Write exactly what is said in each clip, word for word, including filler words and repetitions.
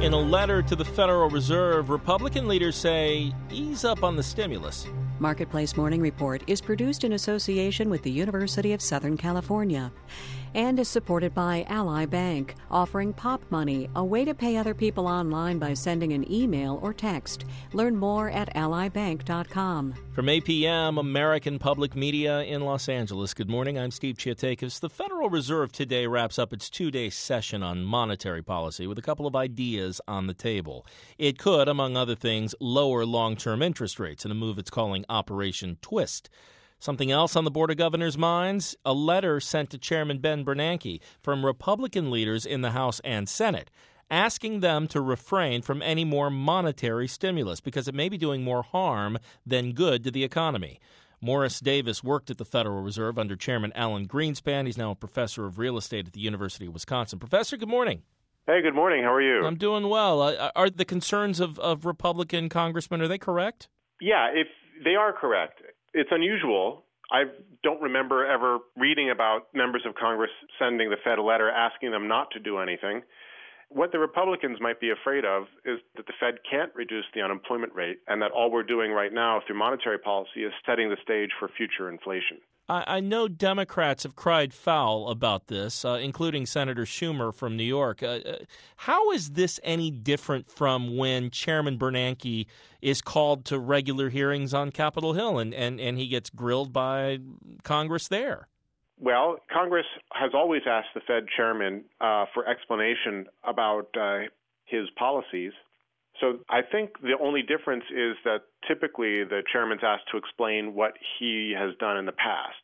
In a letter to the Federal Reserve, Republican leaders say ease up on the stimulus. Marketplace Morning Report is produced in association with the University of Southern California and is supported by Ally Bank, offering Pop Money, a way to pay other people online by sending an email or text. Learn more at ally bank dot com. From A P M, American Public Media in Los Angeles. Good morning, I'm Steve Chiatakis. The Federal Reserve today wraps up its two-day session on monetary policy with a couple of ideas on the table. It could, among other things, lower long-term interest rates in a move it's calling Operation Twist. Something else on the Board of Governors' minds? A letter sent to Chairman Ben Bernanke from Republican leaders in the House and Senate, asking them to refrain from any more monetary stimulus because it may be doing more harm than good to the economy. Morris Davis worked at the Federal Reserve under Chairman Alan Greenspan. He's now a professor of real estate at the University of Wisconsin. Professor, good morning. Hey, good morning. How are you? I'm doing well. Uh, are the concerns of, of Republican congressmen, are they correct? Yeah, if they are correct. It's unusual. I don't remember ever reading about members of Congress sending the Fed a letter asking them not to do anything. What the Republicans might be afraid of is that the Fed can't reduce the unemployment rate and that all we're doing right now through monetary policy is setting the stage for future inflation. I, I know Democrats have cried foul about this, uh, including Senator Schumer from New York. Uh, uh, how is this any different from when Chairman Bernanke is called to regular hearings on Capitol Hill and, and, and he gets grilled by Congress there? Well, Congress has always asked the Fed chairman uh, for explanation about uh, his policies. So I think the only difference is that typically the chairman's asked to explain what he has done in the past.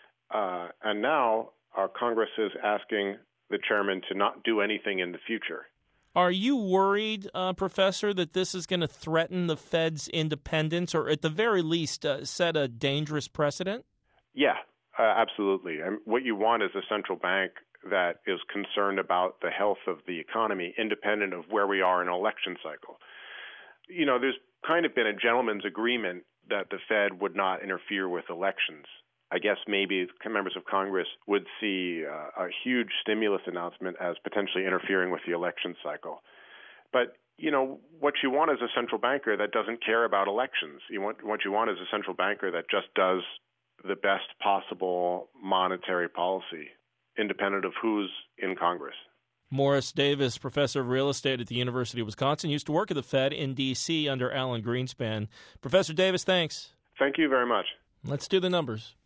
Uh, and now our Congress is asking the chairman to not do anything in the future. Are you worried, uh, Professor, that this is going to threaten the Fed's independence or at the very least uh, set a dangerous precedent? Yeah, uh, absolutely. And what you want is a central bank that is concerned about the health of the economy, independent of where we are in an election cycle. You know, there's kind of been a gentleman's agreement that the Fed would not interfere with elections. I guess maybe members of Congress would see uh, a huge stimulus announcement as potentially interfering with the election cycle. But, you know, what you want is a central banker that doesn't care about elections. You want, what you want is a central banker that just does the best possible monetary policy, independent of who's in Congress. Morris Davis, professor of real estate at the University of Wisconsin, used to work at the Fed in D C under Alan Greenspan. Professor Davis, thanks. Thank you very much. Let's do the numbers.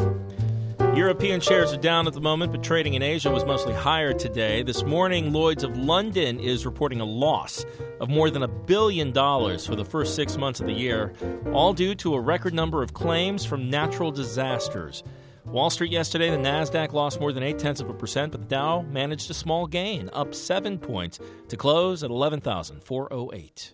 European shares are down at the moment, but trading in Asia was mostly higher today. This morning, Lloyd's of London is reporting a loss of more than a billion dollars for the first six months of the year, all due to a record number of claims from natural disasters. Wall Street yesterday, the NASDAQ lost more than eight-tenths of a percent, but the Dow managed a small gain, up seven points to close at eleven thousand four hundred eight.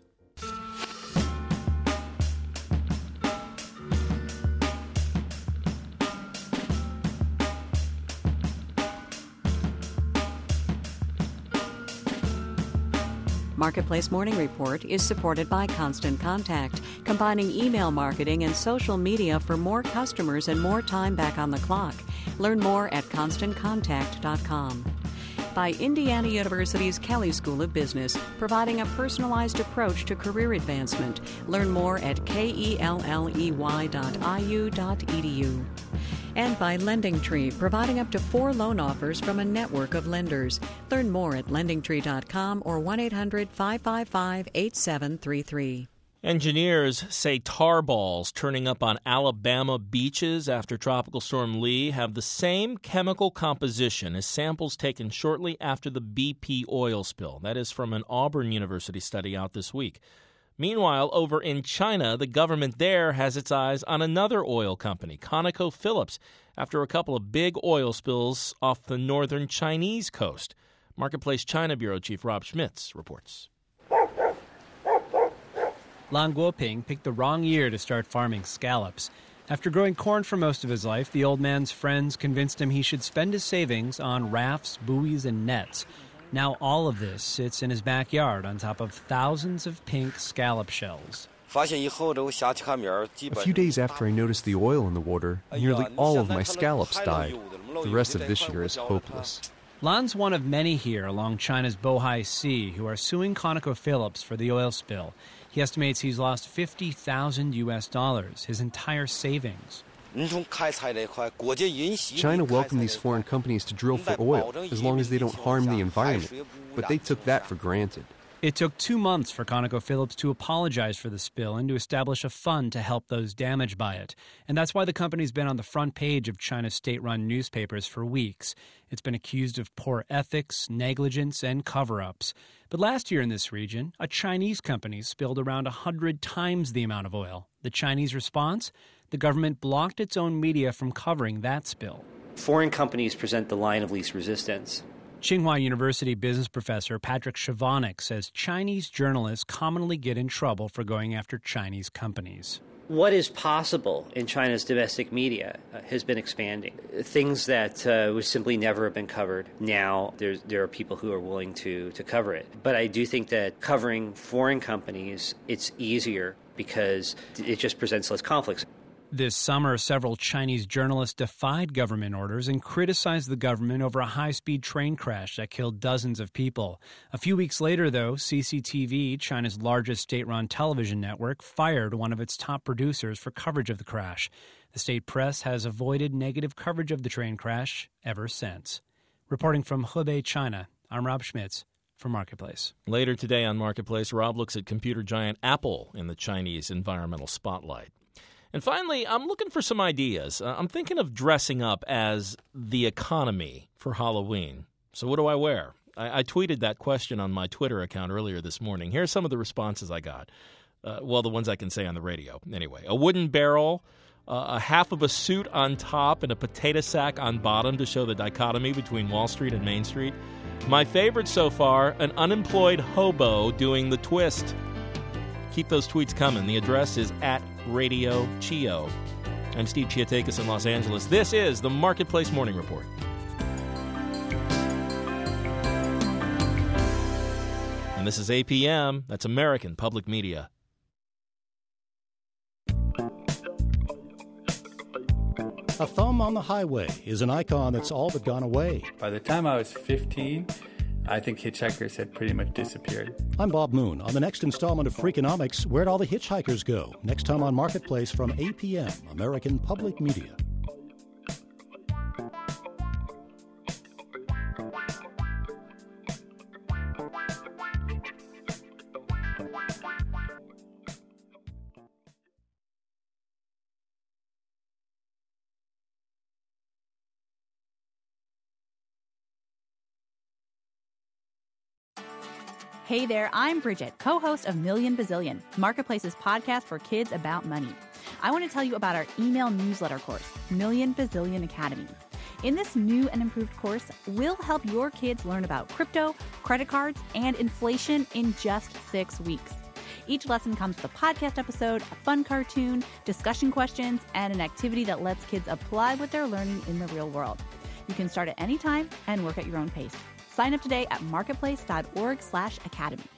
Marketplace Morning Report is supported by Constant Contact, combining email marketing and social media for more customers and more time back on the clock. Learn more at constant contact dot com. By Indiana University's Kelley School of Business, providing a personalized approach to career advancement. Learn more at kelley dot I U dot E D U. And by LendingTree, providing up to four loan offers from a network of lenders. Learn more at lending tree dot com or one eight hundred five five five eight seven three three. Engineers say tar balls turning up on Alabama beaches after Tropical Storm Lee have the same chemical composition as samples taken shortly after the B P oil spill. That is from an Auburn University study out this week. Meanwhile, over in China, the government there has its eyes on another oil company, ConocoPhillips, after a couple of big oil spills off the northern Chinese coast. Marketplace China Bureau Chief Rob Schmitz reports. Lan Guoping picked the wrong year to start farming scallops. After growing corn for most of his life, the old man's friends convinced him he should spend his savings on rafts, buoys, and nets. Now all of this sits in his backyard on top of thousands of pink scallop shells. A few days after I noticed the oil in the water, nearly all of my scallops died. The rest of this year is hopeless. Lan's one of many here along China's Bohai Sea who are suing ConocoPhillips for the oil spill. He estimates he's lost fifty thousand U S dollars, his entire savings. China welcomed these foreign companies to drill for oil as long as they don't harm the environment, but they took that for granted. It took two months for ConocoPhillips to apologize for the spill and to establish a fund to help those damaged by it. And that's why the company's been on the front page of China's state-run newspapers for weeks. It's been accused of poor ethics, negligence, and cover-ups. But last year in this region, a Chinese company spilled around one hundred times the amount of oil. The Chinese response? The government blocked its own media from covering that spill. Foreign companies present the line of least resistance. Tsinghua University business professor Patrick Chavanik says Chinese journalists commonly get in trouble for going after Chinese companies. What is possible in China's domestic media uh, has been expanding. Things that uh, would simply never have been covered. Now there's, there are people who are willing to, to cover it. But I do think that covering foreign companies, it's easier because it just presents less conflicts. This summer, several Chinese journalists defied government orders and criticized the government over a high-speed train crash that killed dozens of people. A few weeks later, though, C C T V, China's largest state-run television network, fired one of its top producers for coverage of the crash. The state press has avoided negative coverage of the train crash ever since. Reporting from Hebei, China, I'm Rob Schmitz for Marketplace. Later today on Marketplace, Rob looks at computer giant Apple in the Chinese environmental spotlight. And finally, I'm looking for some ideas. Uh, I'm thinking of dressing up as the economy for Halloween. So what do I wear? I, I tweeted that question on my Twitter account earlier this morning. Here's some of the responses I got. Uh, well, the ones I can say on the radio. Anyway, a wooden barrel, uh, a half of a suit on top, and a potato sack on bottom to show the dichotomy between Wall Street and Main Street. My favorite so far, an unemployed hobo doing the twist. Keep those tweets coming. The address is at Radio Chio. I'm Steve Chiatakis in Los Angeles. This is the Marketplace Morning Report. And this is A P M. That's American Public Media. A thumb on the highway is an icon that's all but gone away. By the time I was fifteen, I think hitchhikers had pretty much disappeared. I'm Bob Moon. On the next installment of Freakonomics, where'd all the hitchhikers go? Next time on Marketplace from A P M, American Public Media. Hey there, I'm Bridget, co-host of Million Bazillion, Marketplace's podcast for kids about money. I want to tell you about our email newsletter course, Million Bazillion Academy. In this new and improved course, we'll help your kids learn about crypto, credit cards, and inflation in just six weeks. Each lesson comes with a podcast episode, a fun cartoon, discussion questions, and an activity that lets kids apply what they're learning in the real world. You can start at any time and work at your own pace. Sign up today at marketplace.org slash academy.